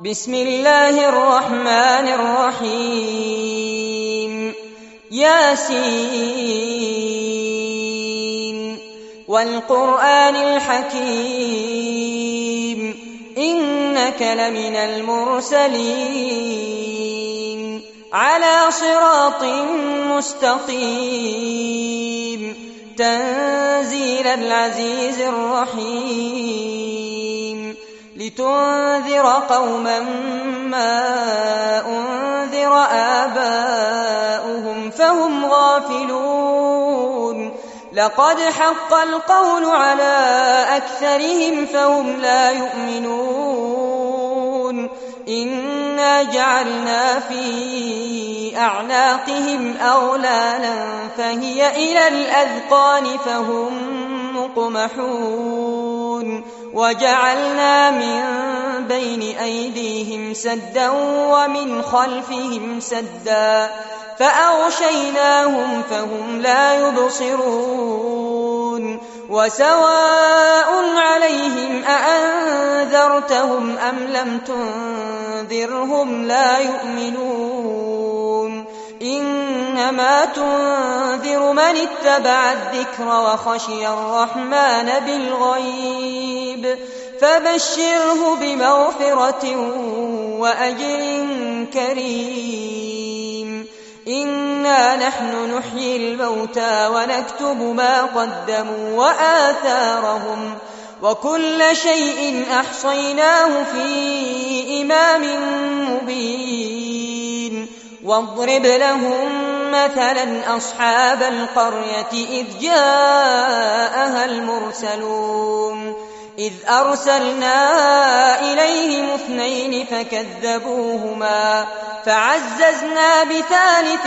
بسم الله الرحمن الرحيم ياسين والقرآن الحكيم إنك لمن المرسلين على صراط مستقيم تنزيل العزيز الرحيم لتنذر قوما ما أنذر آباؤهم فهم غافلون لقد حق القول على أكثرهم فهم لا يؤمنون إنا جعلنا في أعناقهم أغلالا فهي إلى الأذقان فهم مقمحون وجعلنا من بين أيديهم سدا ومن خلفهم سدا فأغشيناهم فهم لا يبصرون وسواء عليهم أأنذرتهم أم لم تنذرهم لا يؤمنون إنما تنذر من اتبع الذكر وخشي الرحمن بالغيب فبشره بمغفرة وأجر كريم إنا نحن نحيي الموتى ونكتب ما قدموا وآثارهم وكل شيء أحصيناه في إمام مبين واضرب لهم مثلا أصحاب القرية إذ جاءها المرسلون إذ أرسلنا إليهم 2 فكذبوهما فعززنا بثالث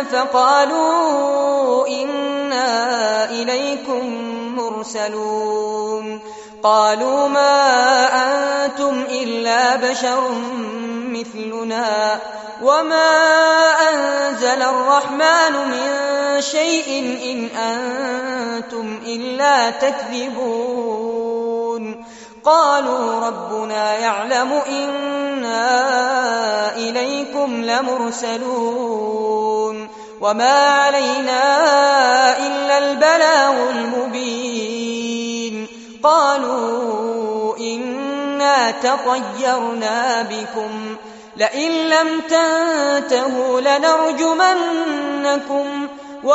فقالوا إنا إليكم مرسلون قالوا ما أنتم إلا بشر مثلنا وما أنزل الرحمن من شيء إن أنتم إلا تكذبون قالوا ربنا يعلم إنا إليكم لمرسلون وما علينا إلا البلاغ المبين قالوا إنا تطيرنا بكم لئن لم تنتهوا لنرجمنكم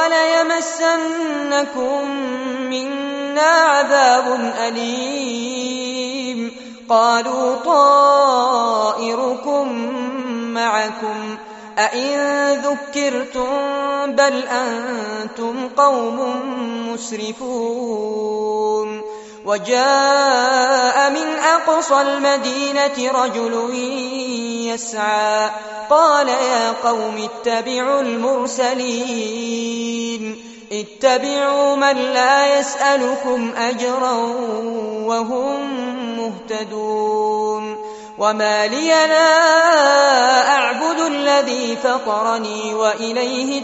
وليمسنكم منا عذاب أليم قالوا طائركم معكم أئن ذكرتم بل أنتم قوم مسرفون وجاء من أقصى المدينة رجل يسعى قال يا قوم اتبعوا المرسلين اتبعوا من لا يسألكم أجرا وهم مهتدون وما لي لا أعبد الذي فطرني وإليه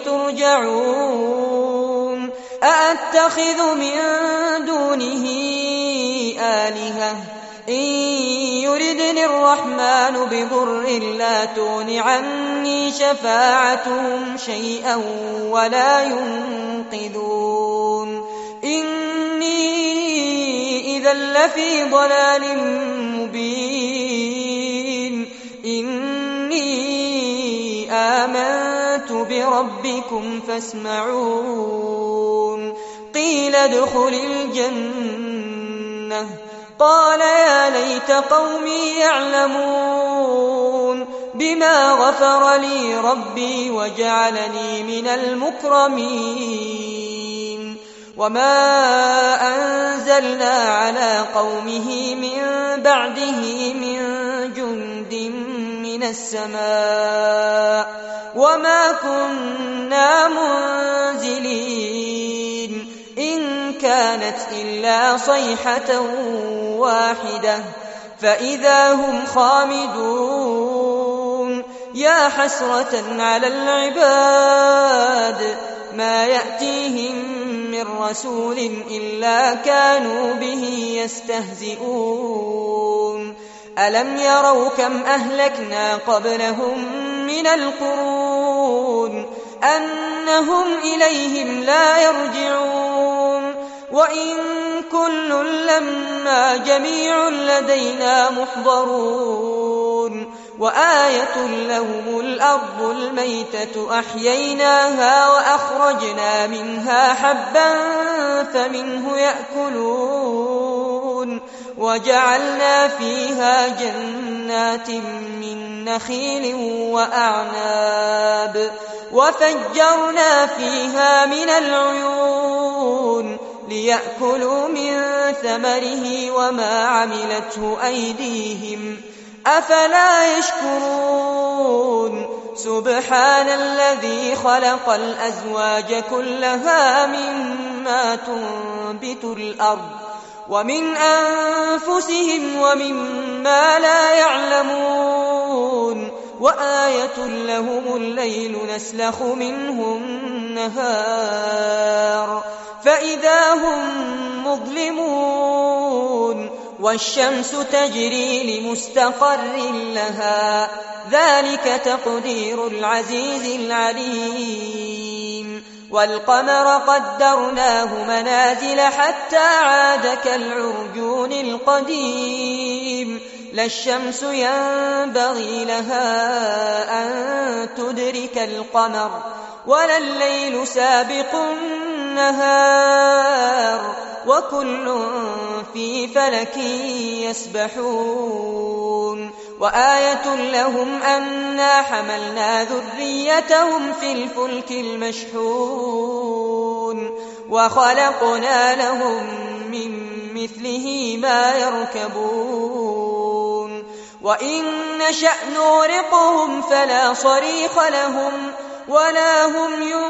ترجعون أأتخذ من دونه آلهة إن يردني الرحمن بضر لا تغن عني شفاعتهم شيئا ولا ينقذون إني إذا لفي ضلال مبين إني آمنت بربكم فاسمعون قيل ادخل الجنة قال يا ليت قومي يعلمون بما غفر لي ربي وجعلني من المكرمين وما أنزلنا على قومه من بعده من جند من السماء وما كنا منزلين إن كانت إلا صيحة واحدة فإذا هم خامدون يا حسرة على العباد ما يأتيهم من رسول إلا كانوا به يستهزئون ألم يروا كم أهلكنا قبلهم من القرون أنهم إليهم لا يرجعون وإن كل لما جميع لدينا محضرون وآية لهم الأرض الميتة أحييناها وأخرجنا منها حبا فمنه يأكلون وجعلنا فيها جنات من نخيل وأعناب وفجرنا فيها من العيون ليأكلوا من ثمره وما عملته أيديهم أفلا يشكرون سبحان الذي خلق الأزواج كلها مما تنبت الأرض ومن أنفسهم ومما لا يعلمون وآية لهم الليل نسلخ منه النهار فإذا هم مظلمون والشمس تجري لمستقر لها ذلك تقدير العزيز العليم والقمر قدرناه منازل حتى عاد كالعرجون القديم لا الشمس ينبغي لها أن تدرك القمر ولا الليل سابق النهار وكل في فلك يسبحون وآية لهم أنا حملنا ذريتهم في الفلك المشحون وخلقنا لهم من مثله ما يركبون وإن نشأ نغرقهم فلا صريخ لهم ولا هم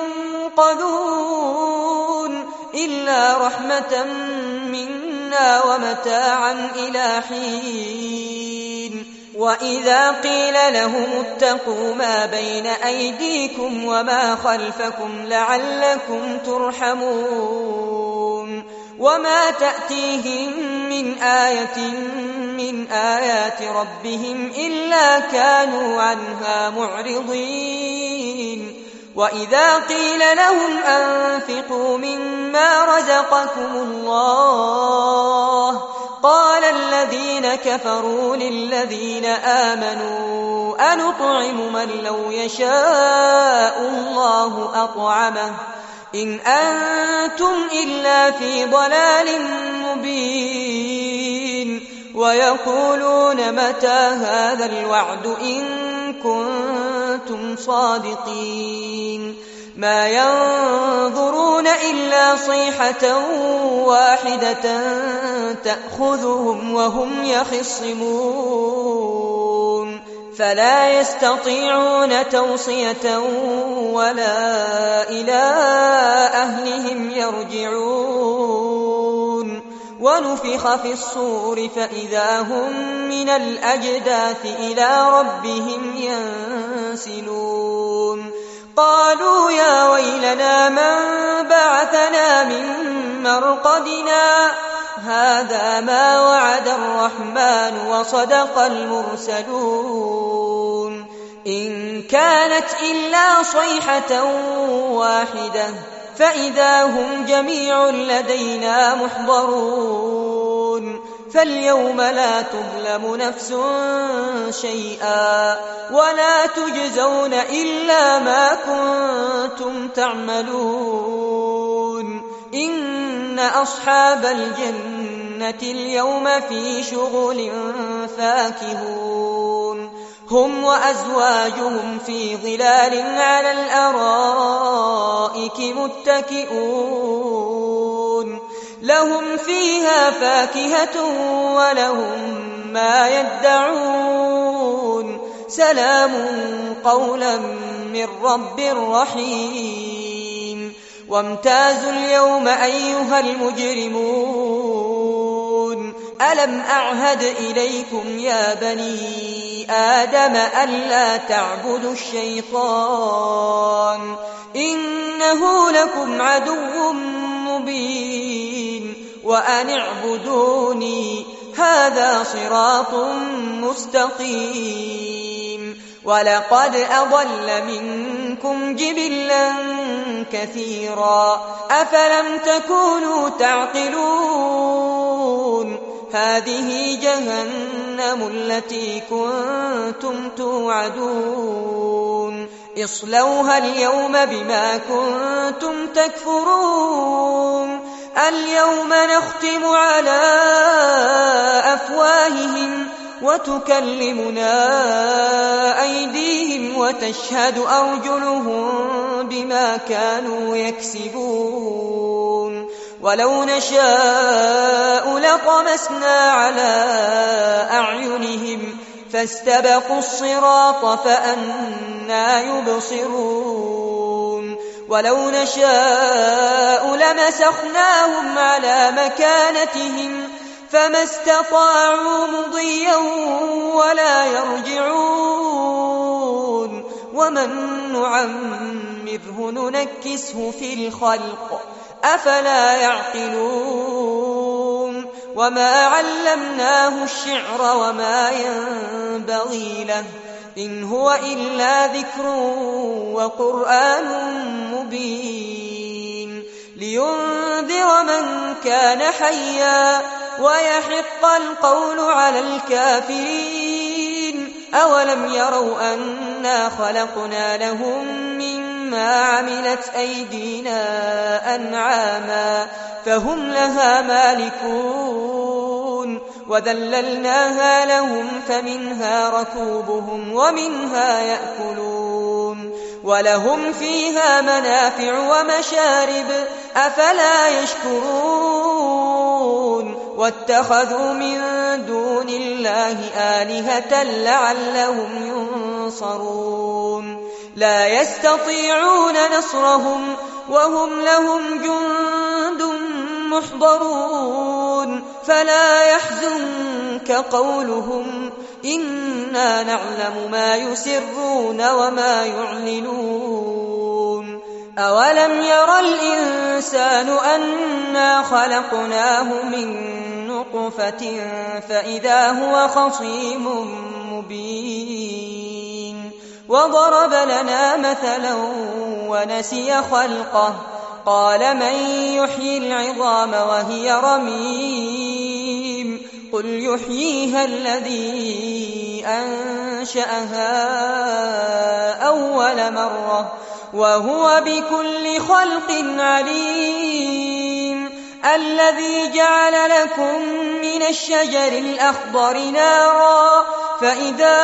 ينقذون إلا رحمة منا ومتاعا إلى حين وإذا قيل لهم اتقوا ما بين أيديكم وما خلفكم لعلكم ترحمون وما تأتيهم من آية من آيات ربهم إلا كانوا عنها معرضين وإذا قيل لهم أنفقوا مما رزقكم الله قال الذين كفروا للذين آمنوا أنطعم من لو يشاء الله أطعمه إن أنتم إلا في ضلال مبين ويقولون متى هذا الوعد إن كنتم صادقين ما ينظرون إلا صيحة واحدة تأخذهم وهم يخصمون فلا يستطيعون توصية ولا إلى أهلهم يرجعون ونفخ في الصور فإذا هم من الأجداث إلى ربهم ينسلون قالوا يا ويلنا من بعثنا من مرقدنا هذا ما وعد الرحمن وصدق المرسلون إن كانت إلا صيحة واحدة فإذا هم جميع لدينا محضرون فاليوم لا تظلم نفس شيئا ولا تجزون إلا ما كنتم تعملون إن أصحاب الجنة اليوم في شغل فاكهون هم وأزواجهم في ظلال على الأرائك متكئون لهم فيها فاكهة ولهم ما يدعون سلام قولا من رب رحيم وامتازوا اليوم أيها المجرمون ألم أعهد إليكم يا بني آدم ألا تعبدوا الشيطان إنه لكم عدو مبين وأن اعبدوني هذا صراط مستقيم ولقد أضل منكم جبلا كثيرا أفلم تكونوا تعقلون هذه جهنم التي كنتم توعدون اصلوها اليوم بما كنتم تكفرون اليوم نختم على أفواههم وتكلمنا أيديهم وتشهد أرجلهم بما كانوا يكسبون ولو نشاء لطمسنا على أعينهم فاستبقوا الصراط فأنى يبصرون ولو نشاء لمسخناهم على مكانتهم فما استطاعوا مضيا ولا يرجعون ومن نعمره ننكسه في الخلق أفلا يعقلون وما علمناه الشعر وما ينبغي له إن هو إلا ذكر وقرآن مبين لينذر من كان حيا ويحق القول على الكافرين أولم يروا أنا خلقنا لهم مما عملت أيدينا أنعاما فهم لها مالكون وذللناها لهم فمنها ركوبهم ومنها يأكلون ولهم فيها منافع ومشارب أفلا يشكرون واتخذوا من دون الله آلهة لعلهم ينصرون لا يستطيعون نصرهم وهم لهم جند محضرون فلا يحزنك قولهم إنا نعلم ما يسرون وما يعلنون أولم ير الإنسان أنا خلقناه من نطفة فإذا هو خصيم مبين وضرب لنا مثلا ونسي خلقه قال من يحيي العظام وهي رميم قل يحييها الذي أنشأها أول مرة وهو بكل خلق عليم الذي جعل لكم من الشجر الأخضر نارا فإذا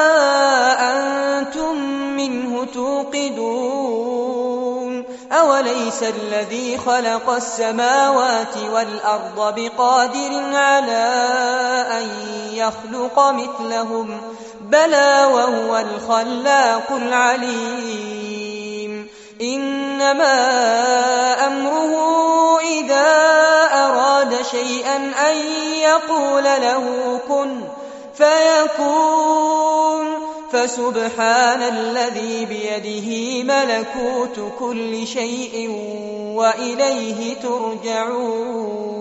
أنتم منه توقدون أوليس الذي خلق السماوات والأرض بقادر على أن يخلق مثلهم بلى وهو الخلاق العليم إنما أمره إذا أراد شيئا أن يقول له كن فيكون فسبحان الذي بيده ملكوت كل شيء وإليه ترجعون